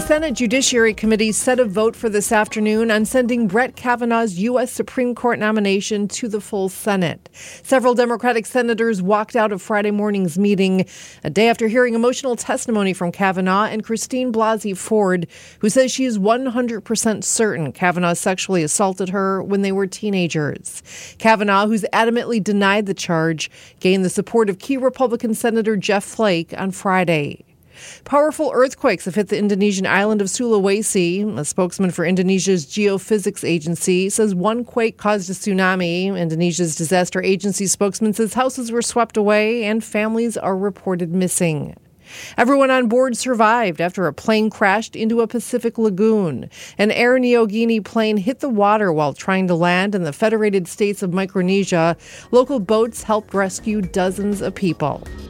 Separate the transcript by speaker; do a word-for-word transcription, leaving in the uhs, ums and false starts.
Speaker 1: Senate Judiciary Committee set a vote for this afternoon on sending Brett Kavanaugh's U S Supreme Court nomination to the full Senate. Several Democratic senators walked out of Friday morning's meeting, a day after hearing emotional testimony from Kavanaugh and Christine Blasey Ford, who says she is one hundred percent certain Kavanaugh sexually assaulted her when they were teenagers. Kavanaugh, who's adamantly denied the charge, gained the support of key Republican Senator Jeff Flake on Friday. Powerful earthquakes have hit the Indonesian island of Sulawesi. A spokesman for Indonesia's geophysics agency says one quake caused a tsunami. Indonesia's disaster agency spokesman says houses were swept away and families are reported missing. Everyone on board survived after a plane crashed into a Pacific lagoon. An Air Niugini plane hit the water while trying to land in the Federated States of Micronesia. Local boats helped rescue dozens of people.